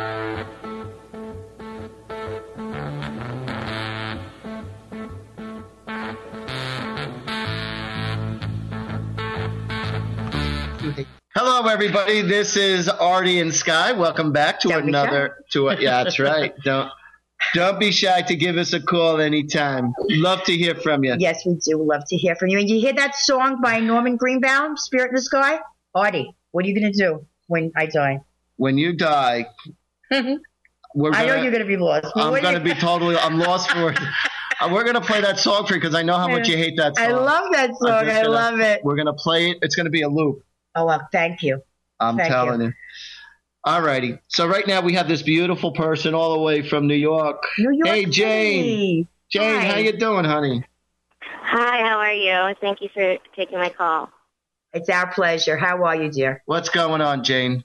Hello, everybody. This is Artie and Sky. Welcome back to yeah, that's right. Don't be shy to give us a call anytime. Love to hear from you. Yes, we do love to hear from you. And you hear that song by Norman Greenbaum, Spirit in the Sky? Artie, what are you going to do when I die? When you die, I know you're going to be lost. I'm lost for it. We're going to play that song for you because I know how much you hate that song. I love that song. I love it. We're going to play it. It's going to be a loop. Oh, well, thank you. I'm telling you. All righty. So right now we have this beautiful person all the way from New York. Hey, Jane. Jane, how you doing, honey? Hi, how are you? Thank you for taking my call. It's our pleasure. How are you, dear? What's going on, Jane?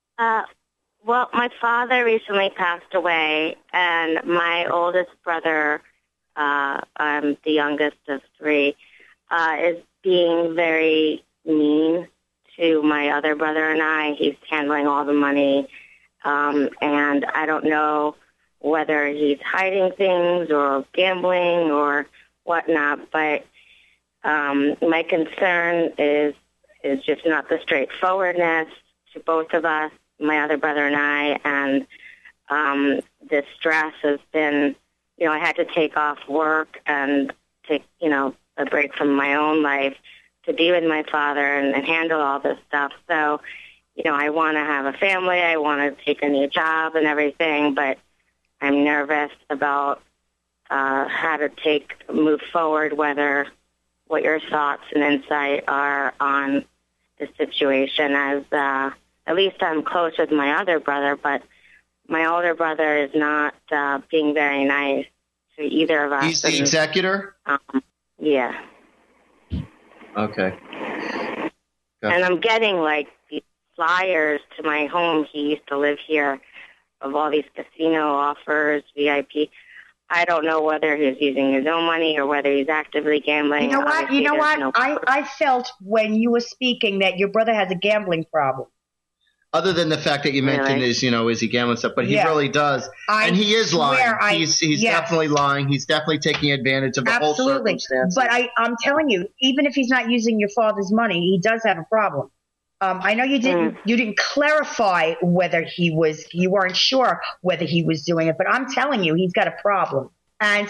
Well, my father recently passed away, and my oldest brother, I'm the youngest of three, is being very mean to my other brother and I. He's handling all the money, and I don't know whether he's hiding things or gambling or whatnot, but my concern is just not the straightforwardness to both of us, my other brother and I, and the stress has been, I had to take off work and take, a break from my own life to be with my father and handle all this stuff. So, I want to have a family. I want to take a new job and everything, but I'm nervous about how to move forward, what your thoughts and insight are on the situation, as at least I'm close with my other brother, but my older brother is not being very nice to either of us. He's the executor? Yeah. Okay. Gotcha. And I'm getting, these flyers to my home. He used to live here, of all these casino offers, VIP. I don't know whether he's using his own money or whether he's actively gambling. You know what? I felt when you were speaking that your brother has a gambling problem. Other than the fact that you mentioned is he gambling stuff, but he really does. And he is lying. He's definitely lying. He's definitely taking advantage of the whole circumstance. But I'm telling you, even if he's not using your father's money, he does have a problem. I know you didn't clarify whether you weren't sure whether he was doing it, but I'm telling you, he's got a problem. And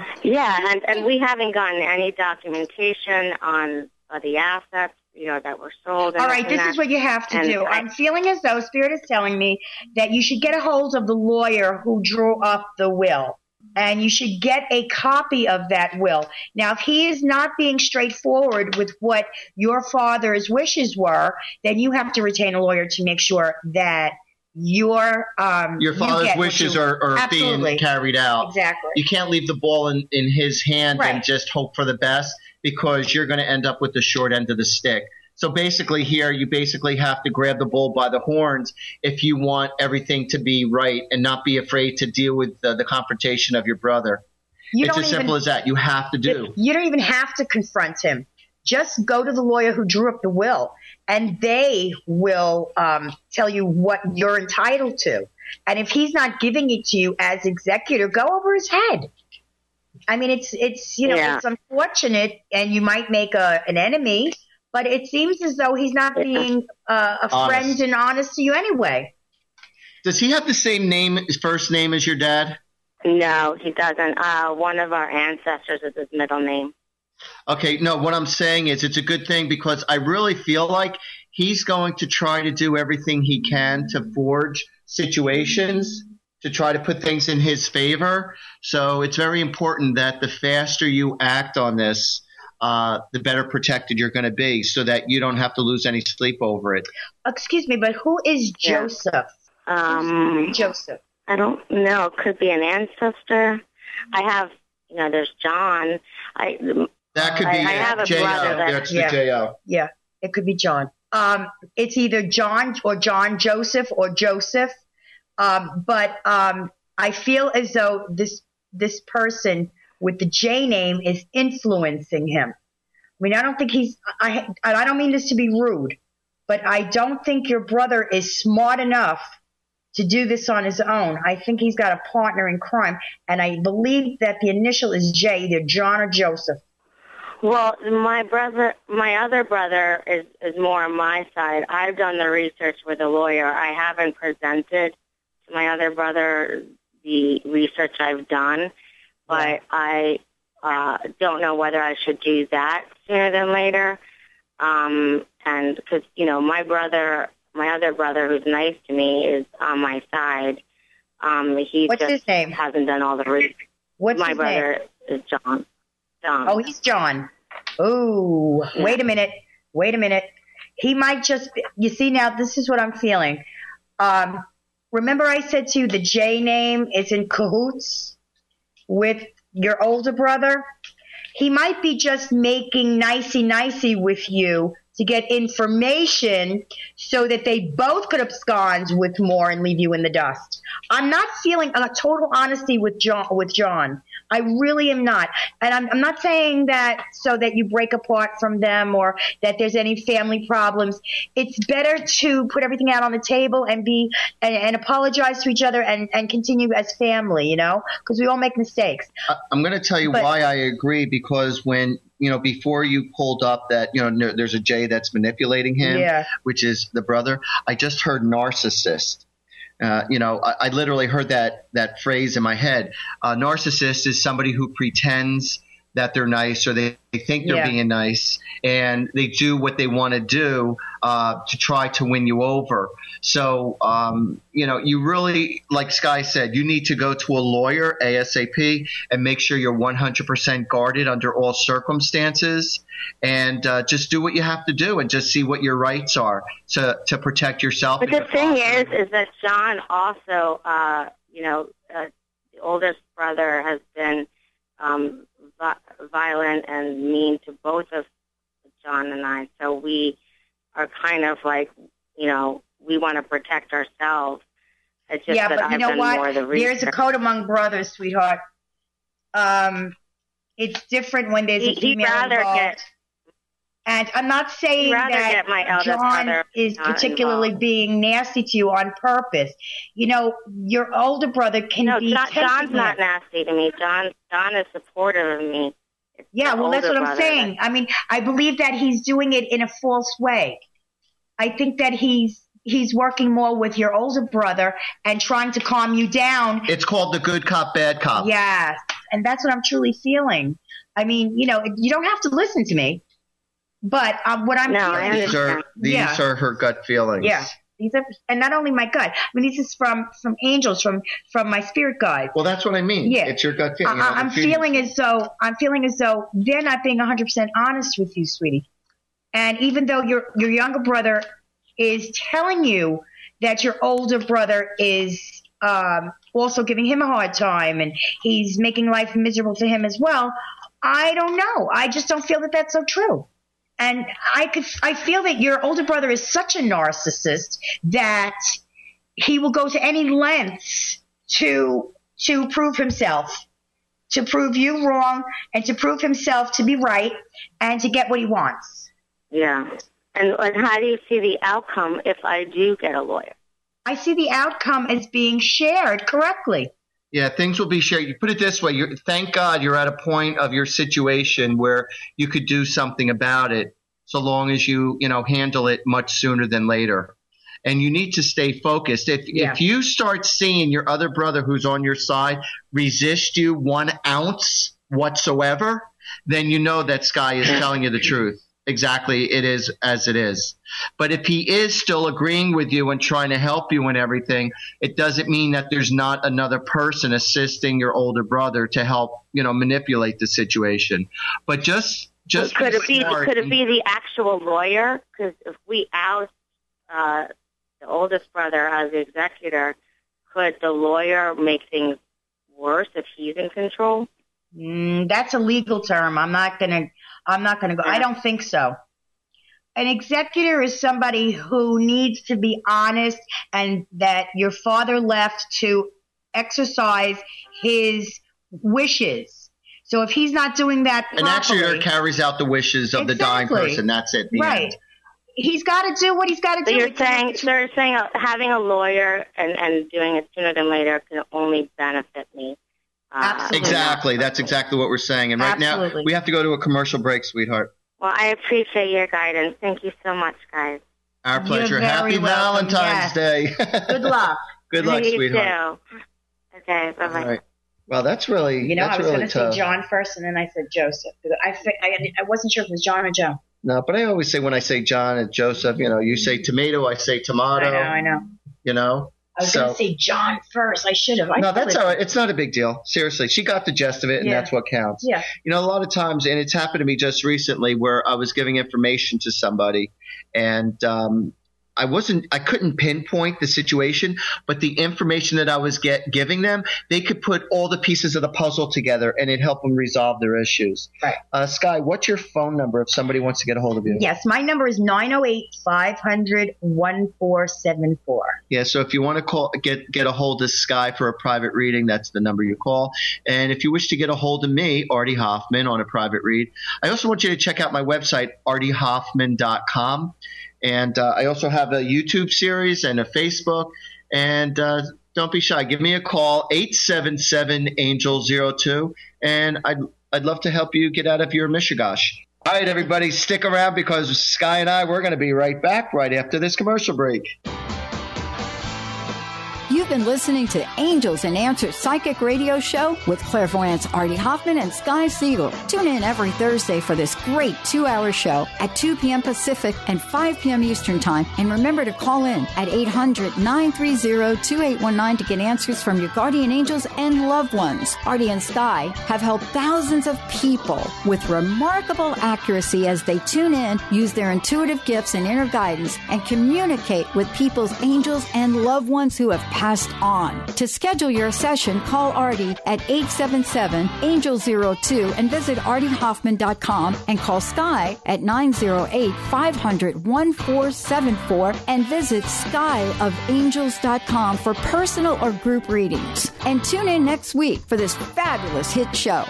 and we haven't gotten any documentation on the assets, that were sold. All right, this is what you have to do. I'm feeling as though Spirit is telling me that you should get a hold of the lawyer who drew up the will, and you should get a copy of that will. Now, if he is not being straightforward with what your father's wishes were, then you have to retain a lawyer to make sure that your father's wishes are being carried out. Exactly. You can't leave the ball in his hand and just hope for the best, because you're going to end up with the short end of the stick. So basically here, you basically have to grab the bull by the horns if you want everything to be right and not be afraid to deal with the confrontation of your brother. It's as simple as that. You have to do. You don't even have to confront him. Just go to the lawyer who drew up the will, and they will tell you what you're entitled to. And if he's not giving it to you as executor, go over his head. I mean, it's unfortunate, and you might make an enemy, but it seems as though he's not being a friend and honest to you anyway. Does he have the same name, his first name, as your dad? No, he doesn't. One of our ancestors is his middle name. Okay, no, what I'm saying is it's a good thing, because I really feel like he's going to try to do everything he can to forge situations to try to put things in his favor. So it's very important that the faster you act on this, the better protected you're going to be, so that you don't have to lose any sleep over it. Excuse me, but who is Joseph? Joseph. I don't know. It could be an ancestor. I have, there's John. That could be I have a J.O. brother. That's the J.O. Yeah, it could be John. It's either John or John Joseph or Joseph. But I feel as though this person with the J name is influencing him. I mean, I don't think I don't mean this to be rude, but I don't think your brother is smart enough to do this on his own. I think he's got a partner in crime, and I believe that the initial is J, either John or Joseph. Well, my other brother is more on my side. I've done the research with a lawyer. I haven't presented to my other brother the research I've done, but I don't know whether I should do that sooner than later. And because, my other brother who's nice to me is on my side. What's his name? Hasn't done all the research. What's my his brother name? is John. Oh, he's John. Oh, yeah. Wait a minute. He might just be, you see, now this is what I'm feeling. Remember I said to you the J name is in cahoots with your older brother? He might be just making nicey with you to get information so that they both could abscond with more and leave you in the dust. I'm not feeling a total honesty with John. I really am not. And I'm not saying that so that you break apart from them or that there's any family problems. It's better to put everything out on the table and and apologize to each other and continue as family, because we all make mistakes. I'm going to tell you why I agree, because when before you pulled up that, there's a J that's manipulating him, which is the brother, I just heard narcissist. I literally heard that phrase in my head. Narcissist is somebody who pretends that they're nice, or they think they're being nice, and they do what they want to do to try to win you over. So, you really, like Sky said, you need to go to a lawyer ASAP and make sure you're 100% guarded under all circumstances, and just do what you have to do and just see what your rights are to protect yourself. But the thing is that John also, the oldest brother has been violent and mean to both of John and I. So we are kind of like, we want to protect ourselves. It's just that but I've done more of the research. There's a code among brothers, sweetheart. It's different when there's a female involved. And I'm not saying that John is particularly being nasty to you on purpose. Your older brother can be. No, John's not nasty to me. John is supportive of me. Well, that's what I'm saying. I mean, I believe that he's doing it in a false way. I think that he's working more with your older brother and trying to calm you down. It's called the good cop, bad cop. Yes, and that's what I'm truly feeling. I mean, you don't have to listen to me. But what I'm feeling, these are her gut feelings. Yeah, these are, and not only my gut. I mean, this is from angels, from my spirit guides. Well, that's what I mean. Yeah, it's your gut feeling. I'm feeling as though they're not being 100% honest with you, sweetie. And even though your younger brother is telling you that your older brother is also giving him a hard time and he's making life miserable for him as well, I don't know. I just don't feel that that's so true. And I feel that your older brother is such a narcissist that he will go to any lengths to prove himself, to prove you wrong, and to prove himself to be right, and to get what he wants. Yeah. And how do you see the outcome if I do get a lawyer? I see the outcome as being shared correctly. Yeah, things will be shared. You put it this way, thank God you're at a point of your situation where you could do something about it, so long as you handle it much sooner than later. And you need to stay focused. If you start seeing your other brother who's on your side resist you 1 ounce whatsoever, then you know that Sky is telling you the truth. Exactly, it is as it is. But if he is still agreeing with you and trying to help you and everything, it doesn't mean that there's not another person assisting your older brother to help, manipulate the situation. But just could it be the actual lawyer? Because if we oust the oldest brother as the executor, could the lawyer make things worse if he's in control? That's a legal term. I'm not gonna go. I don't think so. An executor is somebody who needs to be honest, and that your father left to exercise his wishes. So if he's not doing that properly, an executor carries out the wishes of the dying person. That's it. Right. End. He's got to do what he's got to do. You're saying having a lawyer and doing it sooner than later can only benefit me. Absolutely. Exactly. That's exactly what we're saying. And right now we have to go to a commercial break, sweetheart. Well, I appreciate your guidance. Thank you so much, guys. Our pleasure. Happy Valentine's Day. Good luck. Good luck, you sweetheart. Too. Okay, bye-bye. All right. Well, that's really I was really going to say John first, and then I said Joseph. I wasn't sure if it was John or Joe. No, but I always say when I say John and Joseph, you say tomato, I say tomato. I know. I was going to say John first. I should have. No, that's all right. It's not a big deal. Seriously. She got the gist of it, and that's what counts. Yeah. A lot of times, and it's happened to me just recently, where I was giving information to somebody, and I couldn't pinpoint the situation, but the information that I was giving them, they could put all the pieces of the puzzle together, and it helped them resolve their issues. Right. Sky, what's your phone number if somebody wants to get a hold of you? Yes, my number is 908-500-1474. Yeah, so if you want to get a hold of Sky for a private reading, that's the number you call. And if you wish to get a hold of me, Artie Hoffman, on a private read, I also want you to check out my website, artiehoffman.com. And I also have a YouTube series and a Facebook. And don't be shy. Give me a call, 877-ANGEL-02. And I'd love to help you get out of your mishigash. All right, everybody, stick around because Sky and we're going to be right back right after this commercial break. You've been listening to Angels and Answers Psychic Radio Show with clairvoyants Artie Hoffman and Sky Siegel. Tune in every Thursday for this great 2-hour show at 2 p.m. Pacific and 5 p.m. Eastern Time. And remember to call in at 800-930-2819 to get answers from your guardian angels and loved ones. Artie and Sky have helped thousands of people with remarkable accuracy as they tune in, use their intuitive gifts and inner guidance, and communicate with people's angels and loved ones who have passed on. To schedule your session, call Artie at 877-ANGEL-02 and visit artiehoffman.com and call Sky at 908-500-1474 and visit skyofangels.com for personal or group readings. And tune in next week for this fabulous hit show.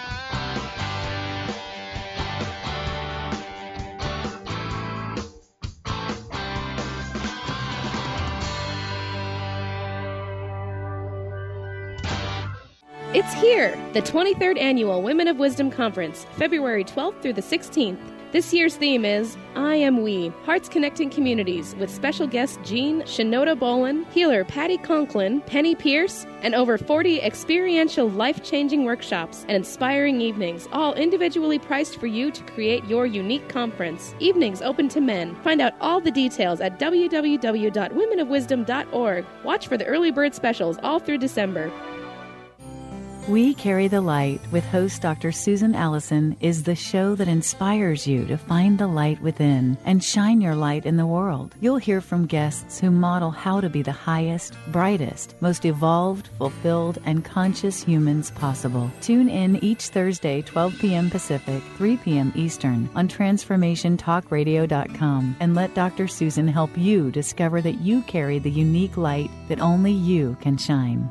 It's here, the 23rd Annual Women of Wisdom Conference, February 12th through the 16th. This year's theme is I Am We, Hearts Connecting Communities, with special guests Jean Shinoda Bolin, healer Patty Conklin, Penny Pierce, and over 40 experiential life-changing workshops and inspiring evenings, all individually priced for you to create your unique conference. Evenings open to men. Find out all the details at www.womenofwisdom.org. Watch for the early bird specials all through December. We Carry the Light with host Dr. Susan Allison is the show that inspires you to find the light within and shine your light in the world. You'll hear from guests who model how to be the highest, brightest, most evolved, fulfilled, and conscious humans possible. Tune in each Thursday, 12 p.m. Pacific, 3 p.m. Eastern on TransformationTalkRadio.com and let Dr. Susan help you discover that you carry the unique light that only you can shine.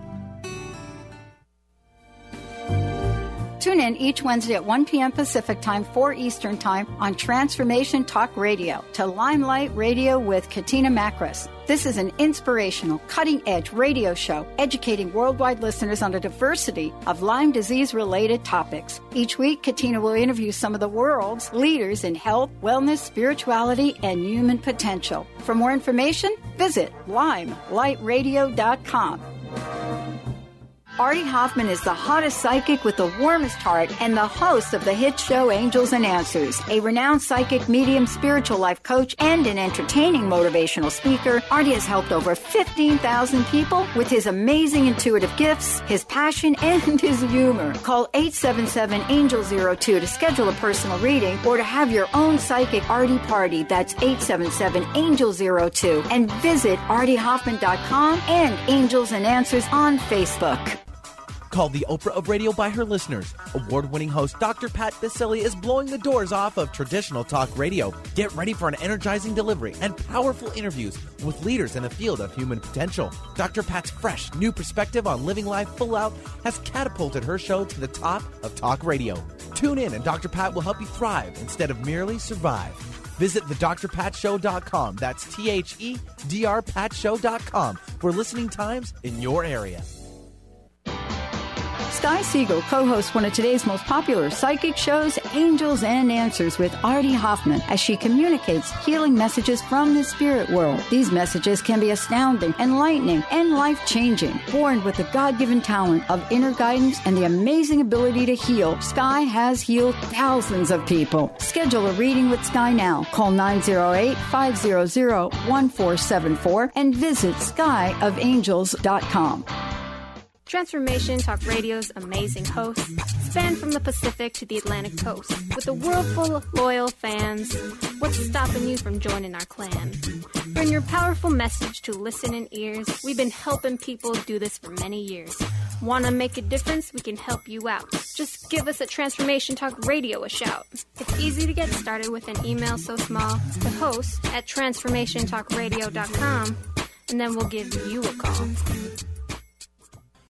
Tune in each Wednesday at 1 p.m. Pacific Time, 4 Eastern Time on Transformation Talk Radio to Limelight Radio with Katina Makris. This is an inspirational, cutting-edge radio show educating worldwide listeners on a diversity of Lyme disease-related topics. Each week, Katina will interview some of the world's leaders in health, wellness, spirituality, and human potential. For more information, visit limelightradio.com. Artie Hoffman is the hottest psychic with the warmest heart and the host of the hit show Angels and Answers. A renowned psychic, medium, spiritual life coach, and an entertaining motivational speaker, Artie has helped over 15,000 people with his amazing intuitive gifts, his passion, and his humor. Call 877-ANGEL-02 to schedule a personal reading or to have your own psychic Artie party. That's 877-ANGEL-02. And visit ArtieHoffman.com and Angels and Answers on Facebook. Called the Oprah of radio by her listeners, award-winning host Dr. Pat Baccili is blowing the doors off of traditional talk radio. Get ready for an energizing delivery and powerful interviews with leaders in the field of human potential. Dr. Pat's fresh, new perspective on living life full out has catapulted her show to the top of talk radio. Tune in and Dr. Pat will help you thrive instead of merely survive. Visit thedrpatshow.com. That's THEDRPatShow.com for listening times in your area. Sky Siegel co-hosts one of today's most popular psychic shows, Angels and Answers, with Artie Hoffman, as she communicates healing messages from the spirit world. These messages can be astounding, enlightening, and life-changing. Born with the God-given talent of inner guidance and the amazing ability to heal, Sky has healed thousands of people. Schedule a reading with Sky now. Call 908-500-1474 and visit skyofangels.com. Transformation Talk Radio's amazing hosts span from the Pacific to the Atlantic coast. With a world full of loyal fans, what's stopping you from joining our clan? Bring your powerful message to listening ears. We've been helping people do this for many years. Want to make a difference? We can help you out. Just give us at Transformation Talk Radio a shout. It's easy to get started with an email so small to host at transformationtalkradio.com, and then we'll give you a call.